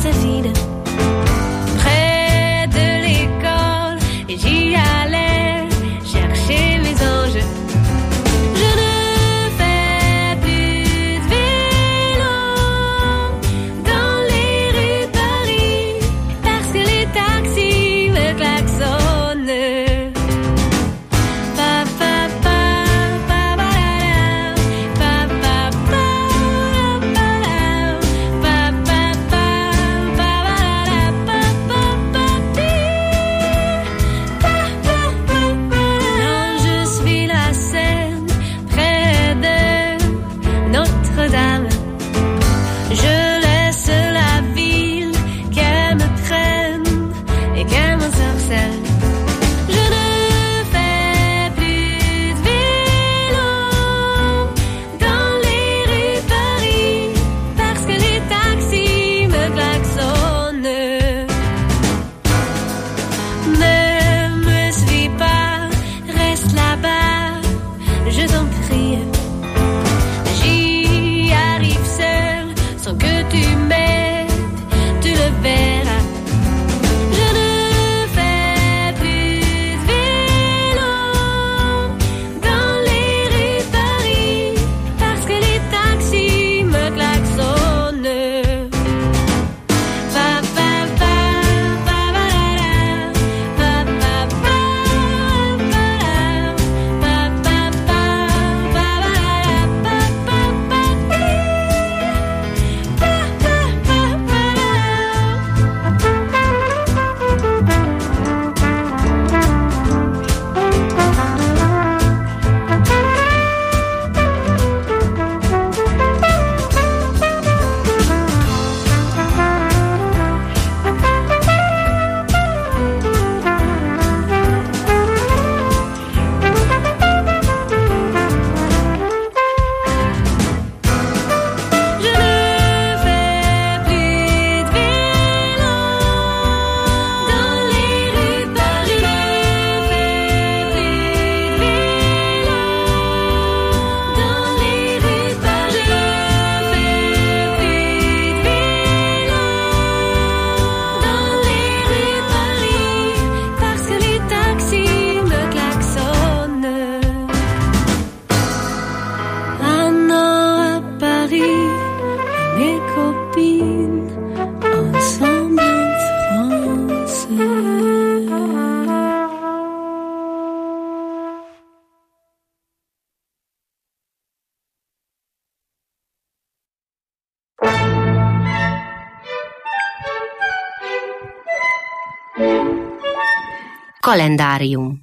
sa fille près de l'école et j'y allais chercher mes anges. Je ne fais plus de vélo dans les rues de Paris parce que les taxis me klaxonnent. Pa, pa, pa, pa, ba, da, da. Pa, pa, pa, pa, da. Pa, pa, pa, pa, ba, da, da. Pa, pa, pa, pi. Pa, pa, pa, pa. Quand je suis la Seine près de Notre-Dame, je laisse la ville qu'elle me traîne et qu'elle m'ensorcelle. Je ne fais plus de vélo dans les rues de Paris parce que les taxis me klaxonnent. Ne me suis pas, reste là-bas, je t'en prie. J'y arrive seul sans que tu m'aides, tu le verras. Je ne fais plus de vélo dans les rues de Paris parce que les taxis me klaxonnent. Pa, pa, pa, pa, ba, da, da. Pa, pa, pa, pa, da. Pa, pa, pa, pa, ba, da, da. Pa, pa, pa, pi. Pa, pa, pa, pa, Je ne fais plus de vélo dans les rues de Paris. Je ne fais plus de vélo dans les rues de Paris. Je ne fais plus de vélo dans les rues de Paris parce que les taxis me klaxonnent. Un an à Paris, mes copines ensemble en France. Kalendárium.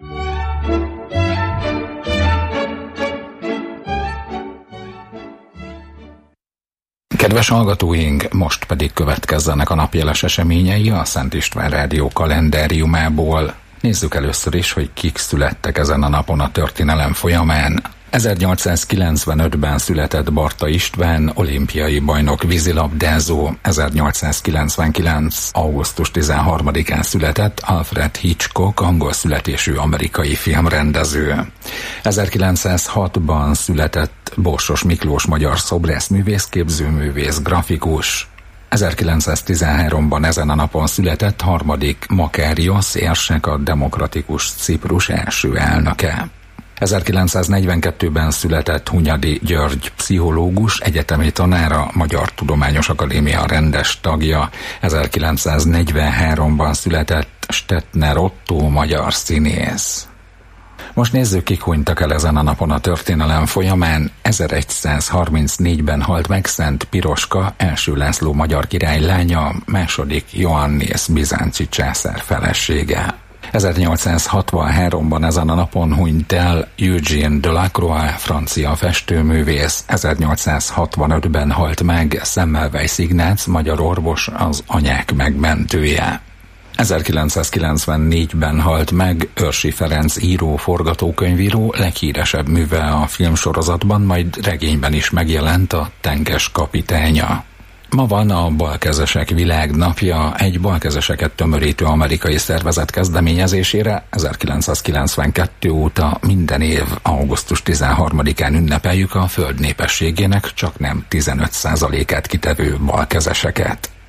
Kedves hallgatóink, most pedig következzenek a napjeles eseményei a Szent István Rádió kalendáriumából. Nézzük először is, hogy kik születtek ezen a napon a történelem folyamán. ezernyolcszázkilencvenötben született Barta István, olimpiai bajnok vízilabdázó. ezernyolcszázkilencvenkilenc. augusztus tizenharmadikán született Alfred Hitchcock, angol születésű amerikai filmrendező. ezerkilencszázhatban született Borsos Miklós, magyar szobrászművész, képzőművész, grafikus. ezerkilencszáztizenháromban ezen a napon született harmadik Makáriosz érsek, a Demokratikus Ciprus első elnöke. ezerkilencszáznegyvenkettőben született Hunyadi György, pszichológus, egyetemi tanára, Magyar Tudományos Akadémia rendes tagja. ezerkilencszáznegyvenháromban született Stettner Ottó, magyar színész. Most nézzük, kik hunytak el ezen a napon a történelem folyamán. ezeregyszázharmincnégyben halt meg Szent Piroska, első László magyar király lánya, második Ioannis bizánci császár felesége. ezernyolcszázhatvanháromban ezen a napon hunyt el Eugène Delacroix, francia festőművész. ezernyolcszázhatvanötben halt meg Semmelweis Ignác, magyar orvos, az anyák megmentője. ezerkilencszázkilencvennégyben halt meg Őrsi Ferenc író, forgatókönyvíró, leghíresebb műve a filmsorozatban, majd regényben is megjelent, a Tenkes kapitánya. Ma van a Balkezesek világnapja, egy balkezeseket tömörítő amerikai szervezet kezdeményezésére. ezerkilencszázkilencvenkettő óta minden év augusztus tizenharmadikán ünnepeljük a föld népességének csak nem tizenöt százalékát kitevő balkezeseket.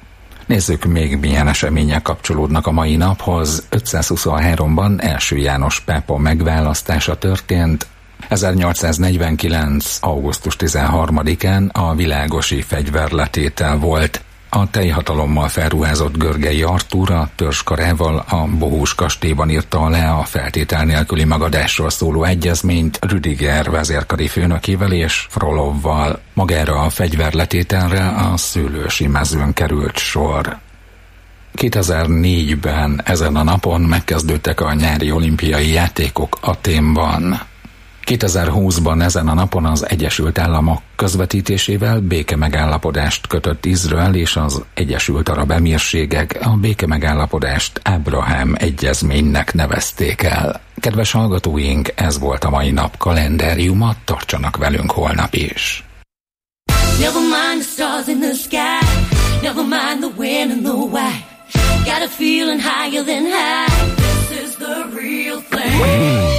Nézzük még, milyen események kapcsolódnak a mai naphoz. ötszázhuszonháromban első János pápa megválasztása történt. ezernyolcszáznegyvenkilenc. augusztus tizenharmadikán a világosi fegyverletétel volt. A teljhatalommal felruházott Görgei Artúr a törzskarával a Bohus kastélyban írta alá a feltétel nélküli magadásról szóló egyezményt Rüdiger vezérkari főnökével és Frolovval. Magára a fegyverletételre a Szőlősi mezőn került sor. kétezer-négyben ezen a napon megkezdődtek a nyári olimpiai játékok Athénban. kétezer-húszban ezen a napon az Egyesült Államok közvetítésével békemegállapodást kötött Izrael és az Egyesült Arab Emírségek. A békemegállapodást Ábrahám egyezménynek nevezték el. Kedves hallgatóink, ez volt a mai nap kalendáriuma, tartsanak velünk holnap is. Never mind the stars in the sky, never mind the when and the why. Got a feeling higher than high, this is the real thing.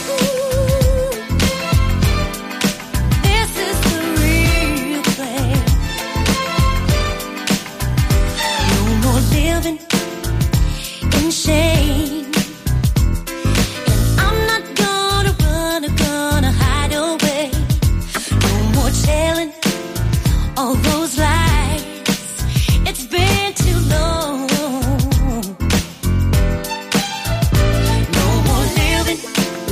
Living in shame, and I'm not gonna run, I'm gonna hide away. No more telling all those lies. It's been too long. No more living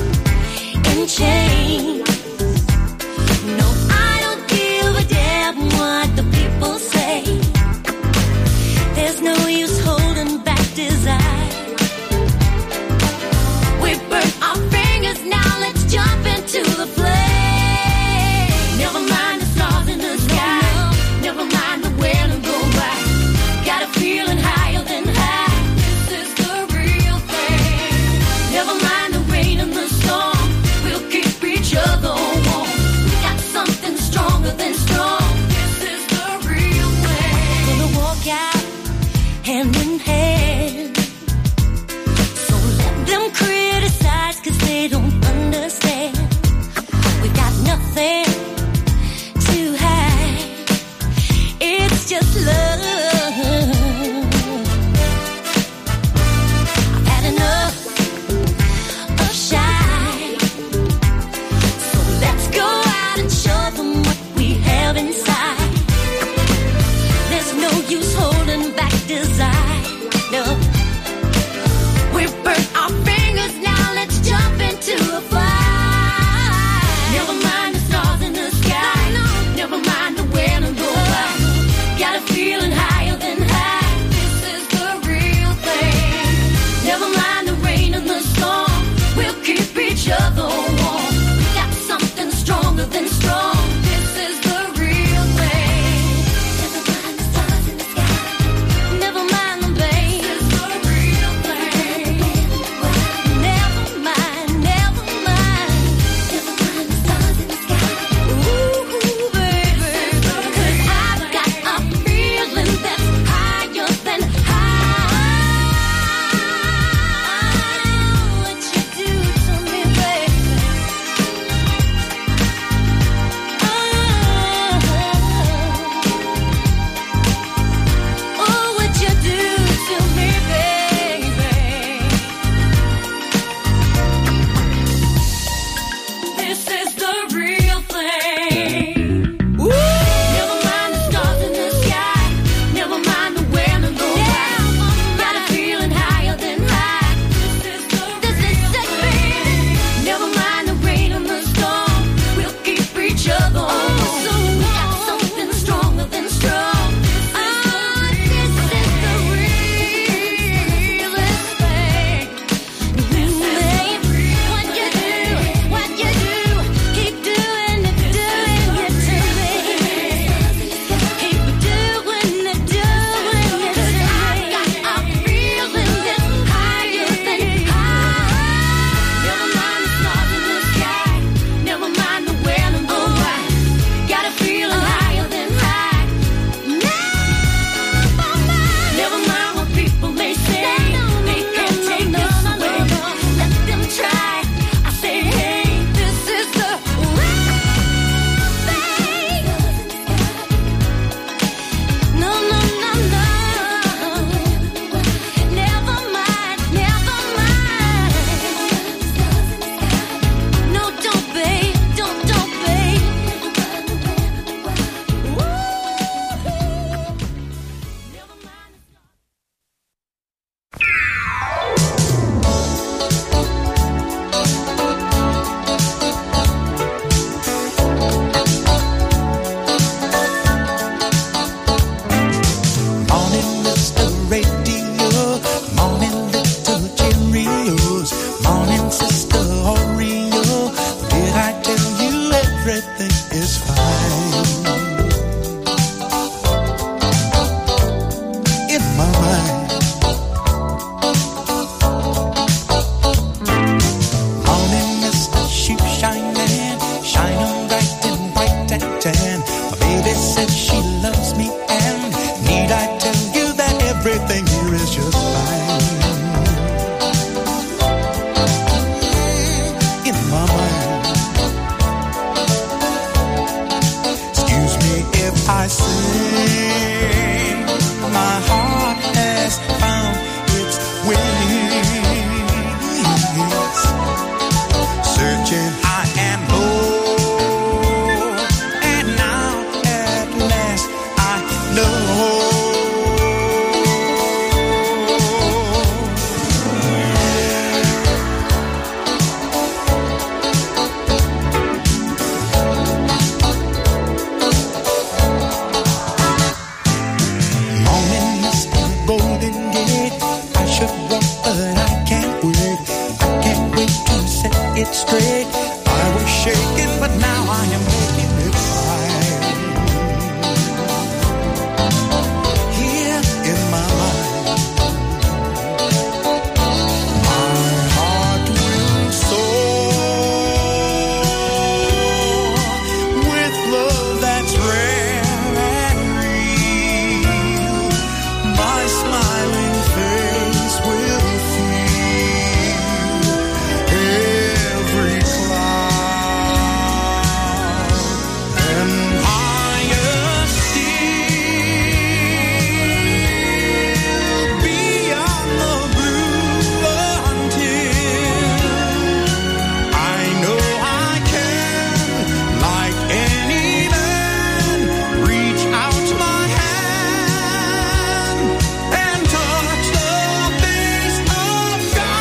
everything is fine. In my mind, morning mist, sheep shining, shining bright and white and tan. My baby said she loves me, and need I tell you that everything here is just fine. In my mind, excuse me if I say my heart has found its wings, searching high and low, and now at last I know. Morning mist and golden gate, I should walk but I can't wait. I can't wait to set it straight. I was shaking but now I am making it right. Here in my mind, my heart will soar with love that's rare and real. My smiling face will feel every cloud, and higher still beyond the blue, until I know I can, like any man, reach out my hand and touch the face of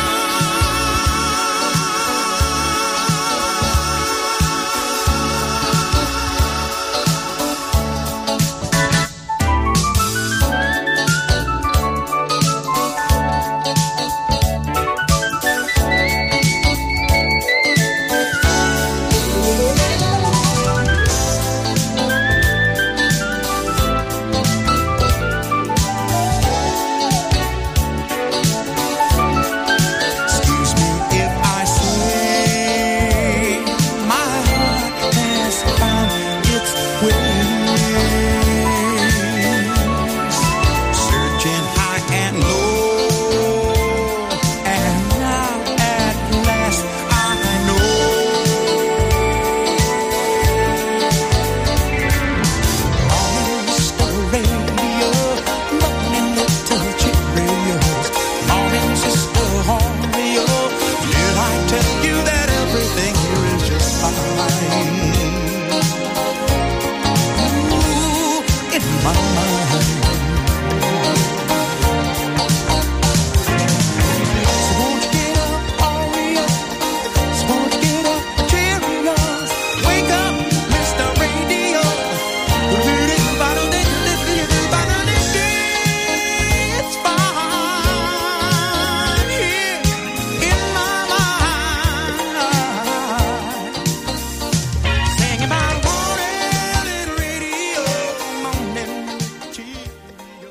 excuse me if I say my heart has found its wings, searching high and low, and now at last I know. Morning Mister Radio, morning little Cheerios, morning Sister Oreo, did I tell you that everything here is just fine? Ooh, in my mind. So won't you get up, Oreo? So won't you get up, Cheerios? Wake up, Mister Radio. It's fine here in my mind. Sing about morning little radio, morning Cheerio.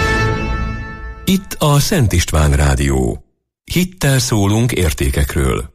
Itt a Szent István Rádió. Hittel szólunk értékekről.